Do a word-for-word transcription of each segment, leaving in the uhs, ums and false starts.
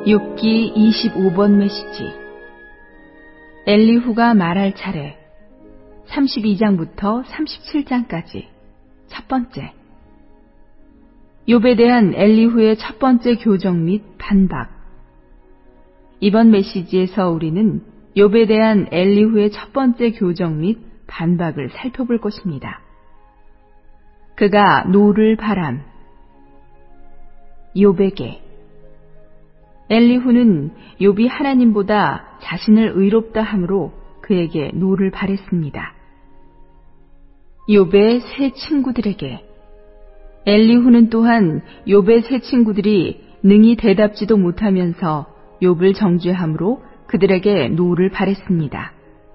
욥기 이십오 번 메시지. 엘리후가 말할 차례. 삼십이 장부터 삼십칠 장까지. 첫 번째. 욥에 대한 엘리후의 첫 번째 교정 및 반박. 이번 메시지에서 우리는 욥에 대한 엘리후의 첫 번째 교정 및 반박을 살펴볼 것입니다. 그가 노를 바람. 욥에게. 엘리후는 욥이 하나님보다 자신을 의롭다 함으로 그에게 노를 바랬습니다. 욥의 세 친구들에게. 엘리후는 또한 욥의 세 친구들이 능히 대답지도 못하면서 욥을 정죄함으로 그들에게 노를 바랬습니다.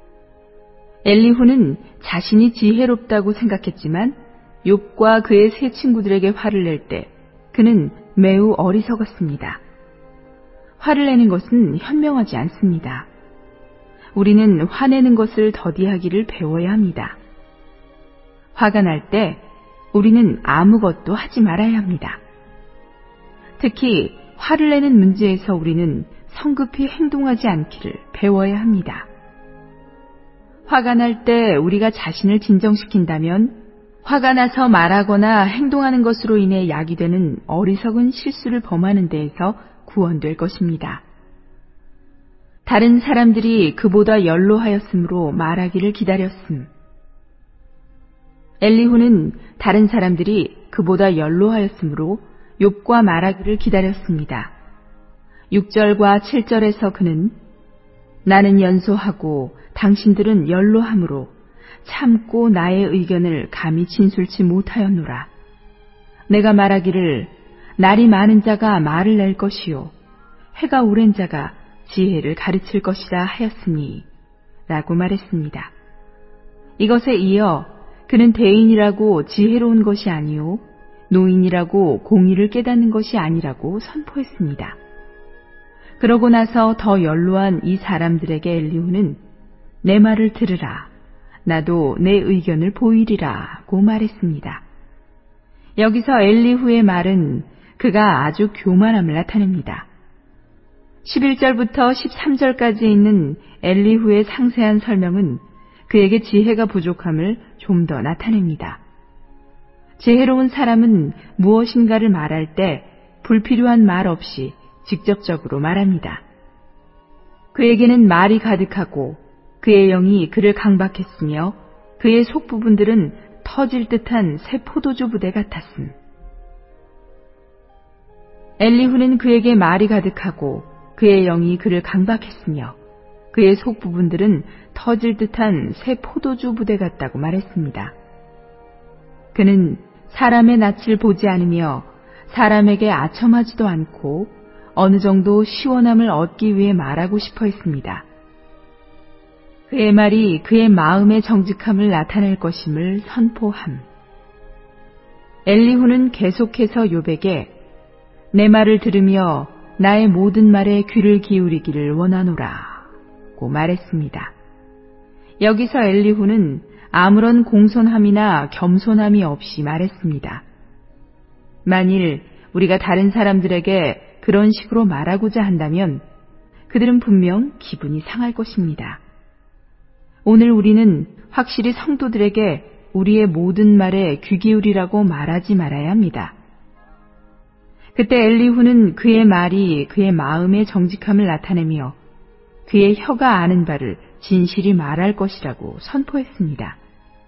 엘리후는 자신이 지혜롭다고 생각했지만 욥과 그의 세 친구들에게 화를 낼 때 그는 매우 어리석었습니다. 화를 내는 것은 현명하지 않습니다. 우리는 화내는 것을 더디하기를 배워야 합니다. 화가 날 때 우리는 아무것도 하지 말아야 합니다. 특히 화를 내는 문제에서 우리는 성급히 행동하지 않기를 배워야 합니다. 화가 날 때 우리가 자신을 진정시킨다면 화가 나서 말하거나 행동하는 것으로 인해 야기되는 어리석은 실수를 범하는 데에서 구원될 것입니다. 다른 사람들이 그보다 연로하였으므로 말하기를 기다렸음. 엘리후는 다른 사람들이 그보다 연로하였으므로 욥과 말하기를 기다렸습니다. 육 절과 칠 절에서 그는 나는 연소하고 당신들은 연로함으로 참고 나의 의견을 감히 진술치 못하였노라. 내가 말하기를 날이 많은 자가 말을 낼 것이요 해가 오랜 자가 지혜를 가르칠 것이라 하였으니 라고 말했습니다. 이것에 이어 그는 대인이라고 지혜로운 것이 아니요 노인이라고 공의를 깨닫는 것이 아니라고 선포했습니다. 그러고 나서 더 연로한 이 사람들에게 엘리후는 내 말을 들으라. 나도 내 의견을 보이리라고 말했습니다. 여기서 엘리후의 말은 그가 아주 교만함을 나타냅니다. 십일 절부터 십삼 절까지 있는 엘리후의 상세한 설명은 그에게 지혜가 부족함을 좀 더 나타냅니다. 지혜로운 사람은 무엇인가를 말할 때 불필요한 말 없이 직접적으로 말합니다. 그에게는 말이 가득하고 그의 영이 그를 강박했으며 그의 속부분들은 터질 듯한 새 포도주 부대 같았음. 엘리후는 그에게 말이 가득하고 그의 영이 그를 강박했으며 그의 속부분들은 터질 듯한 새 포도주 부대 같다고 말했습니다. 그는 사람의 낯을 보지 않으며 사람에게 아첨하지도 않고 어느 정도 시원함을 얻기 위해 말하고 싶어 했습니다. 그의 말이 그의 마음의 정직함을 나타낼 것임을 선포함. 엘리후는 계속해서 욥에게 내 말을 들으며 나의 모든 말에 귀를 기울이기를 원하노라 고 말했습니다. 여기서 엘리후는 아무런 공손함이나 겸손함이 없이 말했습니다. 만일 우리가 다른 사람들에게 그런 식으로 말하고자 한다면 그들은 분명 기분이 상할 것입니다. 오늘 우리는 확실히 성도들에게 우리의 모든 말에 귀 기울이라고 말하지 말아야 합니다. 그때 엘리후는 그의 말이 그의 마음의 정직함을 나타내며 그의 혀가 아는 바를 진실이 말할 것이라고 선포했습니다.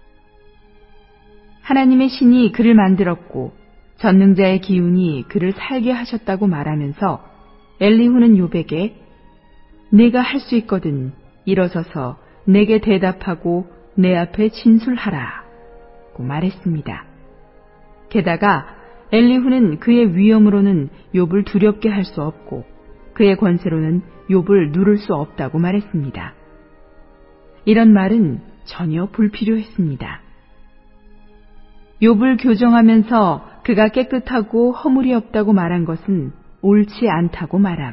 하나님의 신이 그를 만들었고 전능자의 기운이 그를 살게 하셨다고 말하면서 엘리후는 욥에게 네가 할 수 있거든 일어서서 내게 대답하고 내 앞에 진술하라 고 말했습니다. 게다가 엘리후는 그의 위엄으로는 욥을 두렵게 할 수 없고 그의 권세로는 욥을 누를 수 없다고 말했습니다. 이런 말은 전혀 불필요했습니다. 욥을 교정하면서 그가 깨끗하고 허물이 없다고 말한 것은 옳지 않다고 말함.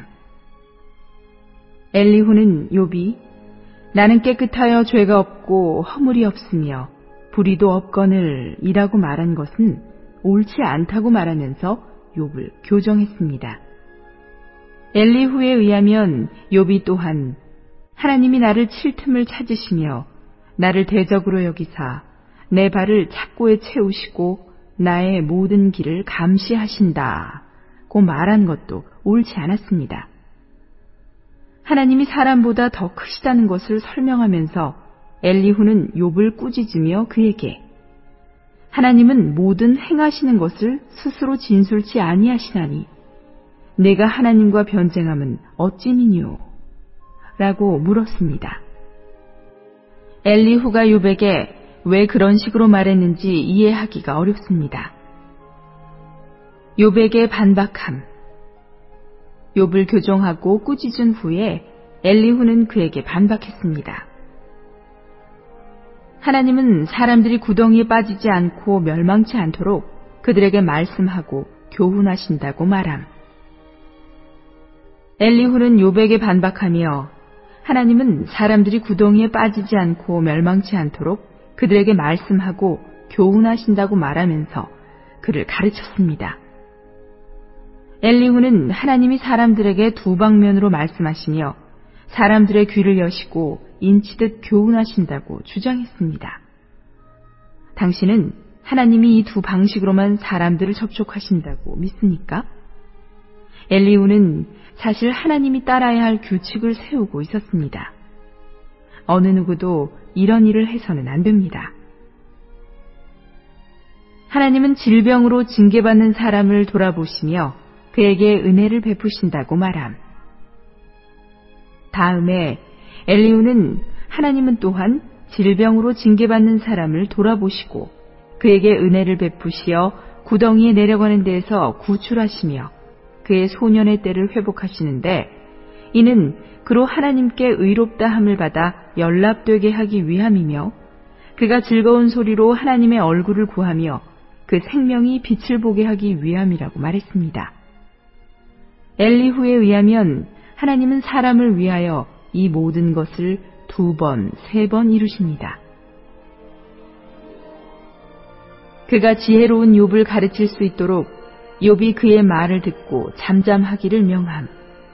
엘리후는 욥이 나는 깨끗하여 죄가 없고 허물이 없으며 불의도 없거늘 이라고 말한 것은 옳지 않다고 말하면서 욥을 교정했습니다. 엘리후에 의하면 욥이 또한 하나님이 나를 칠 틈을 찾으시며 나를 대적으로 여기사 내 발을 착고에 채우시고 나의 모든 길을 감시하신다고 말한 것도 옳지 않았습니다. 하나님이 사람보다 더 크시다는 것을 설명하면서 엘리후는 욥을 꾸짖으며 그에게 하나님은 모든 행하시는 것을 스스로 진술치 아니하시나니 내가 하나님과 변쟁함은 어찌미뇨? 라고 물었습니다. 엘리후가 욥에게 왜 그런 식으로 말했는지 이해하기가 어렵습니다. 욥에게 반박함. 욥을 교정하고 꾸짖은 후에 엘리후는 그에게 반박했습니다. 하나님은 사람들이 구덩이에 빠지지 않고 멸망치 않도록 그들에게 말씀하고 교훈하신다고 말함. 엘리후는 욥에게 반박하며 하나님은 사람들이 구덩이에 빠지지 않고 멸망치 않도록 그들에게 말씀하고 교훈하신다고 말하면서 그를 가르쳤습니다. 엘리후는 하나님이 사람들에게 두 방면으로 말씀하시며 사람들의 귀를 여시고 인치듯 교훈하신다고 주장했습니다. 당신은 하나님이 이 두 방식으로만 사람들을 접촉하신다고 믿습니까? 엘리후는 사실 하나님이 따라야 할 규칙을 세우고 있었습니다. 어느 누구도 이런 일을 해서는 안 됩니다. 하나님은 질병으로 징계받는 사람을 돌아보시며 그에게 은혜를 베푸신다고 말함. 다음에 엘리후는 하나님은 또한 질병으로 징계받는 사람을 돌아보시고 그에게 은혜를 베푸시어 구덩이에 내려가는 데에서 구출하시며 그의 소년의 때를 회복하시는데 이는 그로 하나님께 의롭다 함을 받아 연락되게 하기 위함이며 그가 즐거운 소리로 하나님의 얼굴을 구하며 그 생명이 빛을 보게 하기 위함이라고 말했습니다. 엘리후에 의하면 하나님은 사람을 위하여 이 모든 것을 두 번, 세 번 이루십니다. 그가 지혜로운 욥을 가르칠 수 있도록 욥이 그의 말을 듣고 잠잠하기를 명함.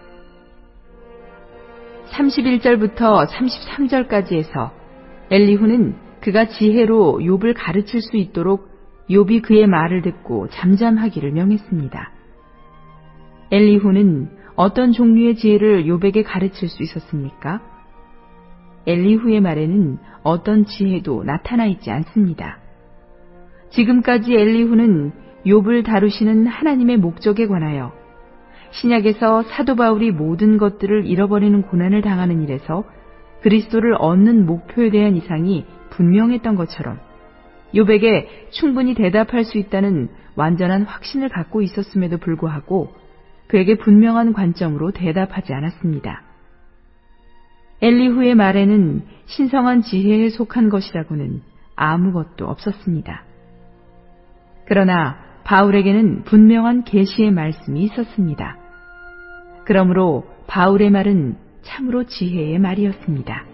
삼십일 절부터 삼십삼 절까지 해서 엘리후는 그가 지혜로 욥을 가르칠 수 있도록 욥이 그의 말을 듣고 잠잠하기를 명했습니다. 엘리후는 어떤 종류의 지혜를 욥에게 가르칠 수 있었습니까? 엘리후의 말에는 어떤 지혜도 나타나 있지 않습니다. 지금까지 엘리후는 욥을 다루시는 하나님의 목적에 관하여 신약에서 사도 바울이 모든 것들을 잃어버리는 고난을 당하는 일에서 그리스도를 얻는 목표에 대한 이상이 분명했던 것처럼 욥에게 충분히 대답할 수 있다는 완전한 확신을 갖고 있었음에도 불구하고 그에게 분명한 관점으로 대답하지 않았습니다. 엘리후의 말에는 신성한 지혜에 속한 것이라고는 아무것도 없었습니다. 그러나 바울에게는 분명한 계시의 말씀이 있었습니다. 그러므로 바울의 말은 참으로 지혜의 말이었습니다.